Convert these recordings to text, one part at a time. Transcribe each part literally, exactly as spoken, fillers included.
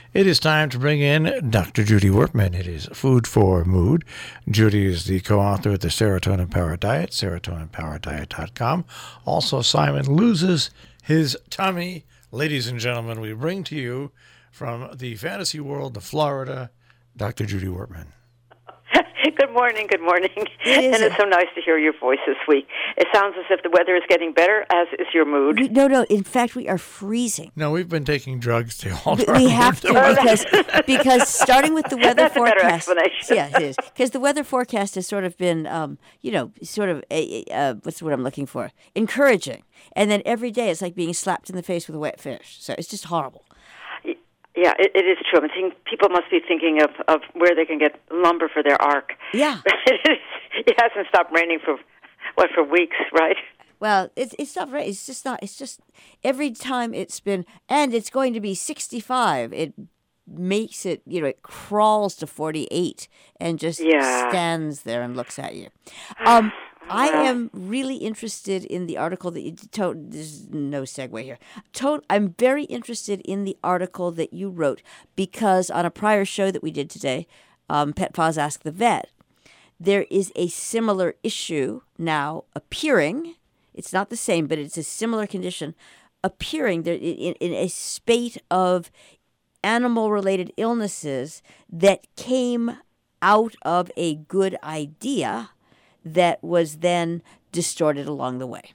It is time to bring in Doctor Judy Workman. It is Food for Mood. Judy is the co-author of the Serotonin Power Diet, serotonin power diet dot com. Also, Simon Loses His Tummy. Ladies and gentlemen, we bring to you from the fantasy world of Florida, Doctor Judy Workman. Good morning, good morning. It and it's so nice to hear your voice this week. It sounds as if the weather is getting better, as is your mood. We, no, no. In fact, we are freezing. No, we've been taking drugs to hold We, our we have to because because starting with the weather That's forecast. a better explanation. Yeah, it is. Because the weather forecast has sort of been, um, you know, sort of, a, uh, what's the word I'm looking for? Encouraging. And then every day it's like being slapped in the face with a wet fish. So it's just horrible. Yeah, it, it is true. I think people must be thinking of, of where they can get lumber for their ark. Yeah. it, it hasn't stopped raining for, what, for weeks, right? Well, it's it's not right. It's just not. It's just every time it's been, and it's going to be sixty-five. It makes it, you know, it crawls to forty-eight and just yeah. stands there and looks at you. Um, I am really interested in the article that you to, there's no segue here. To, I'm very interested in the article that you wrote because on a prior show that we did today, um, Pet Paws Ask the Vet, there is a similar issue now appearing. It's not the same, but it's a similar condition appearing there in, in a spate of animal-related illnesses that came out of a good idea that was then distorted along the way.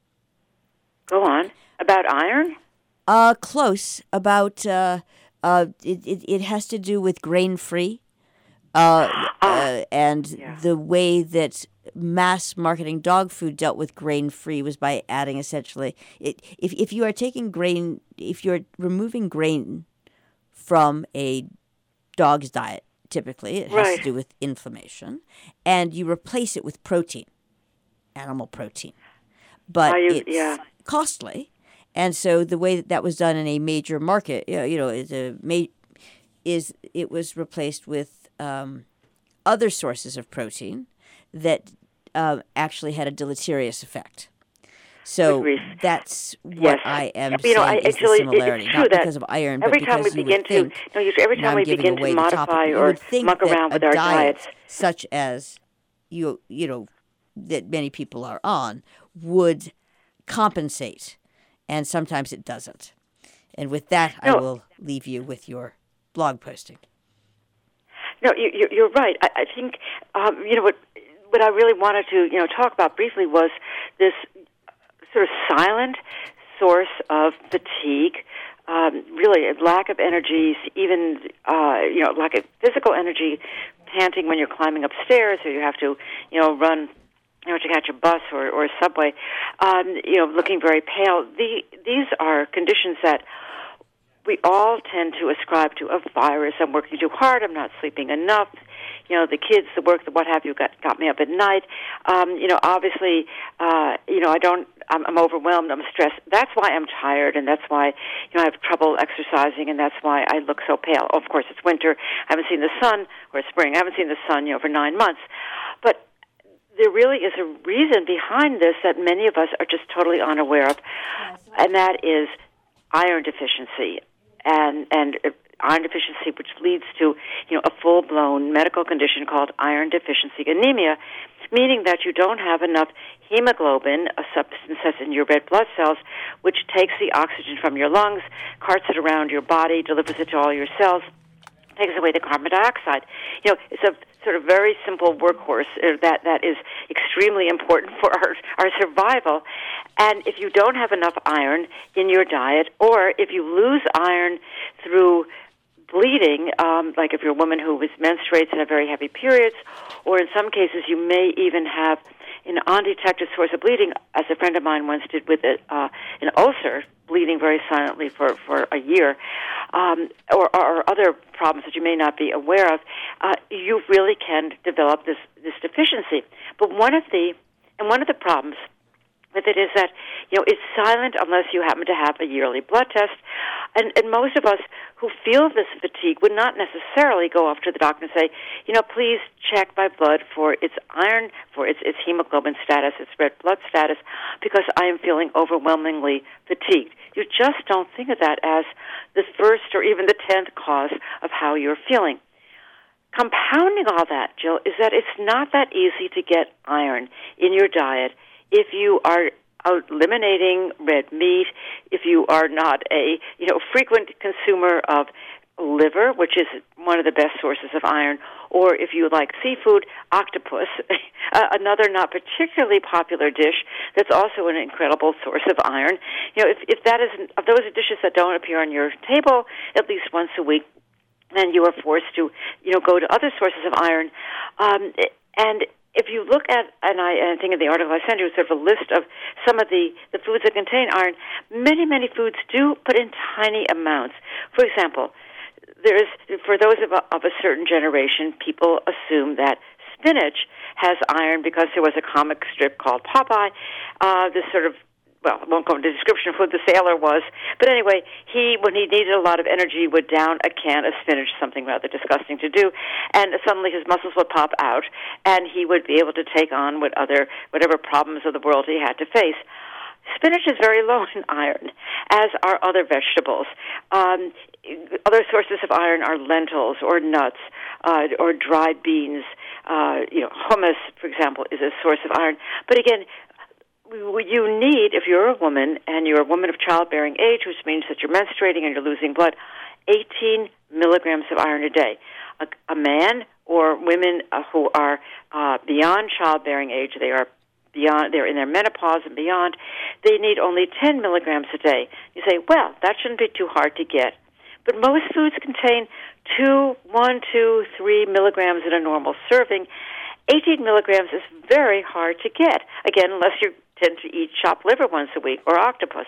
Go on. About iron? Uh, close. About, uh, uh, it, it, it has to do with grain-free uh, uh, and yeah. the way that mass marketing dog food dealt with grain-free was by adding essentially, it, if, if you are taking grain, if you're removing grain from a dog's diet, typically, it has right. to do with inflammation, and you replace it with protein, animal protein. But you, it's yeah. costly, and so the way that that was done in a major market, you know, you know is, a ma- is it was replaced with um, other sources of protein that uh, actually had a deleterious effect. So that's what yes. I am you saying know, I, is actually, the similarity, it's true not that because of iron, every but time because we you begin would to, think, no, you, every time we begin to modify or muck around with our diet, diets, such as you you know that many people are on, would compensate, and sometimes it doesn't. And with that, no. I will leave you with your blog posting. No, you, you're right. I, I think um, you know what. What I really wanted to you know talk about briefly was this sort of silent source of fatigue, um, really a lack of energy, even uh, you know, lack of physical energy, panting when you're climbing upstairs, or you have to, you know, run, you know, to catch a bus or, or a subway, um, you know, looking very pale. The, these are conditions that we all tend to ascribe to a virus. I'm working too hard. I'm not sleeping enough. You know, the kids, the work, the what have you, got got me up at night. Um, you know, obviously, uh, you know, I don't. I'm, I'm overwhelmed. I'm stressed. That's why I'm tired, and that's why, you know, I have trouble exercising, and that's why I look so pale. Of course, it's winter. I haven't seen the sun, or spring. I haven't seen the sun, you know, for nine months. But there really is a reason behind this that many of us are just totally unaware of, and that is iron deficiency. And and iron deficiency, which leads to, you know, a full-blown medical condition called iron deficiency anemia, meaning that you don't have enough hemoglobin, a substance that's in your red blood cells, which takes the oxygen from your lungs, carts it around your body, delivers it to all your cells, takes away the carbon dioxide. You know, it's a sort of very simple workhorse uh, that, that is extremely important for our, our survival. And if you don't have enough iron in your diet, or if you lose iron through bleeding, um, like if you're a woman who menstruates and have very heavy periods, or in some cases you may even have an undetected source of bleeding, as a friend of mine once did with a, uh, an ulcer, bleeding very silently for, for a year, um, or, or other problems that you may not be aware of, uh, you really can develop this, this deficiency. But one of the, and one of the problems with it is that, you know, it's silent unless you happen to have a yearly blood test. And, and most of us who feel this fatigue fatigue would not necessarily go off to the doctor and say, you know, please check my blood for its iron, for its, its hemoglobin status, its red blood status, because I am feeling overwhelmingly fatigued. You just don't think of that as the first or even the tenth cause of how you're feeling. Compounding all that, Jill, is that it's not that easy to get iron in your diet if you are eliminating red meat, if you are not a you know frequent consumer of liver, which is one of the best sources of iron, or if you like seafood, octopus, another not particularly popular dish that's also an incredible source of iron. You know, if, if that isn't, if those are dishes that don't appear on your table at least once a week, then you are forced to, you know, go to other sources of iron. Um, and if you look at, and I, and I think in the article I sent you, sort of a list of some of the, the foods that contain iron, many, many foods do, but in tiny amounts. For example, there is, for those of a, of a certain generation, people assume that spinach has iron because there was a comic strip called Popeye, uh, this sort of, well, I won't go into the description of who the sailor was, but anyway, he, when he needed a lot of energy, would down a can of spinach, something rather disgusting to do, and suddenly his muscles would pop out, and he would be able to take on what other, whatever problems of the world he had to face. Spinach is very low in iron, as are other vegetables. Um, other sources of iron are lentils or nuts uh, or dried beans. Uh, you know, hummus, for example, is a source of iron. But again, you need, if you're a woman and you're a woman of childbearing age, which means that you're menstruating and you're losing blood, eighteen milligrams of iron a day. A, a man or women uh, who are uh, beyond childbearing age, they are beyond, they're in their menopause and beyond, they need only ten milligrams a day. You say, well, that shouldn't be too hard to get. But most foods contain two, one, two, three milligrams in a normal serving. eighteen milligrams is very hard to get, again, unless you tend to eat chopped liver once a week or octopus.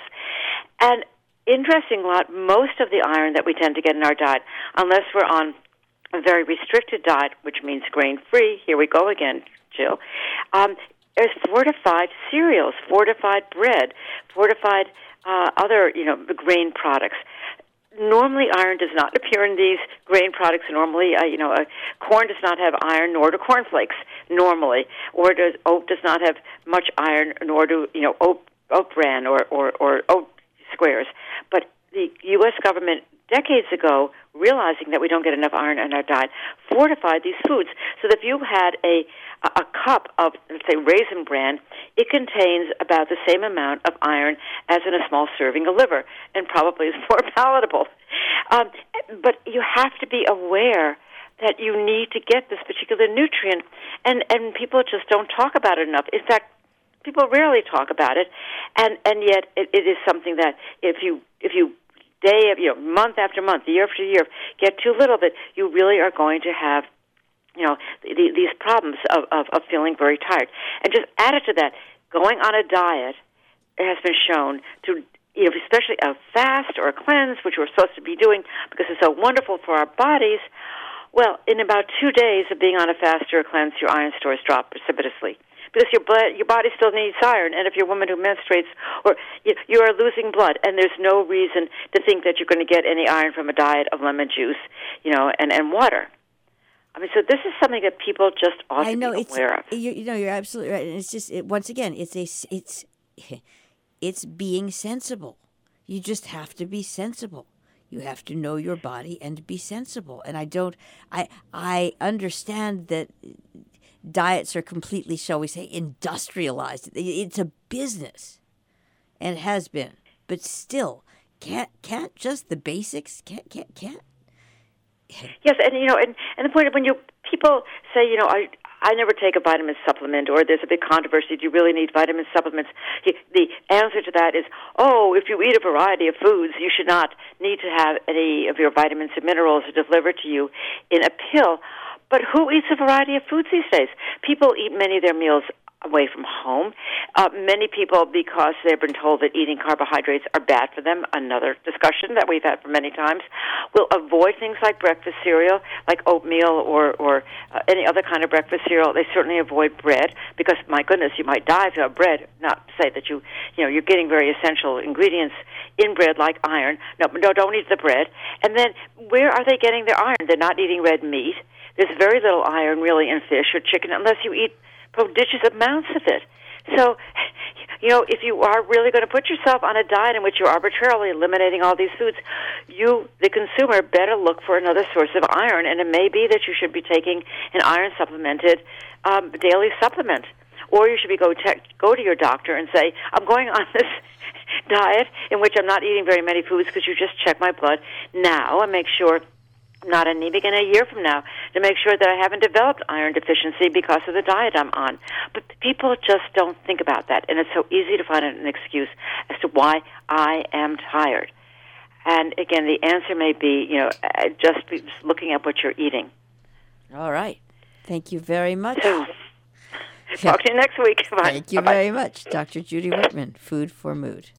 And interesting lot, most of the iron that we tend to get in our diet, unless we're on a very restricted diet, which means grain-free, here we go again, Jill, um, is fortified cereals, fortified bread, fortified uh, other, you know, grain products. Normally, iron does not appear in these grain products. Normally, uh, you know, uh, corn does not have iron, nor do cornflakes normally, or does oat does not have much iron, nor do you know oat oat bran or or, or oat squares. But the U S government decades ago, realizing that we don't get enough iron in our diet, fortified these foods so that if you had a a cup of, let's say, raisin bran, it contains about the same amount of iron as in a small serving of liver, and probably is more palatable. Um, but you have to be aware that you need to get this particular nutrient, and, and people just don't talk about it enough. In fact, people rarely talk about it, and, and yet it, it is something that if you if you day of you know month after month, year after year, get too little of it, you really are going to have you know, the, these problems of, of, of feeling very tired. And just added to that, going on a diet has been shown to, you know, especially a fast or a cleanse, which we're supposed to be doing because it's so wonderful for our bodies. Well, in about two days of being on a fast or a cleanse, your iron stores drop precipitously. Because your blood, your body still needs iron, and if you're a woman who menstruates, or you, you are losing blood, and there's no reason to think that you're going to get any iron from a diet of lemon juice, you know, and, and water. I mean, so this is something that people just ought I know, to be it's, aware of. You, you know, you're absolutely right. And it's just, it, once again, it's a, it's, it's being sensible. You just have to be sensible. You have to know your body and be sensible. And I don't, I, I understand that diets are completely, shall we say, industrialized. It's a business, and has been. But still, can't, can't just the basics, can't, can't, can't. Yes, and you know, and, and the point of when you people say, you know, I I never take a vitamin supplement, or there's a big controversy, do you really need vitamin supplements? The answer to that is, oh, if you eat a variety of foods, you should not need to have any of your vitamins and minerals delivered to you in a pill. But who eats a variety of foods these days? People eat many of their meals away from home. Uh, many people, because they've been told that eating carbohydrates are bad for them, another discussion that we've had for many times, will avoid things like breakfast cereal, like oatmeal or, or uh, any other kind of breakfast cereal. They certainly avoid bread because, my goodness, you might die if you have bread. Not to say that you, you know, you're getting very essential ingredients in bread like iron. No, no, don't eat the bread. And then where are they getting their iron? They're not eating red meat. There's very little iron really in fish or chicken unless you eat prodigious amounts of it. So, you know, if you are really going to put yourself on a diet in which you're arbitrarily eliminating all these foods, you, the consumer, better look for another source of iron, and it may be that you should be taking an iron-supplemented um, daily supplement. Or you should be go, te- go to your doctor and say, I'm going on this diet in which I'm not eating very many foods because you just check my blood now and make sure I'm not anemic in a year from now, to make sure that I haven't developed iron deficiency because of the diet I'm on. But people just don't think about that, and it's so easy to find an excuse as to why I am tired. And again, the answer may be, you know, just, be, just looking at what you're eating. All right. Thank you very much. So, talk to you next week. Bye. Thank you Bye-bye. very much, Doctor Judy Workman, Food for Mood.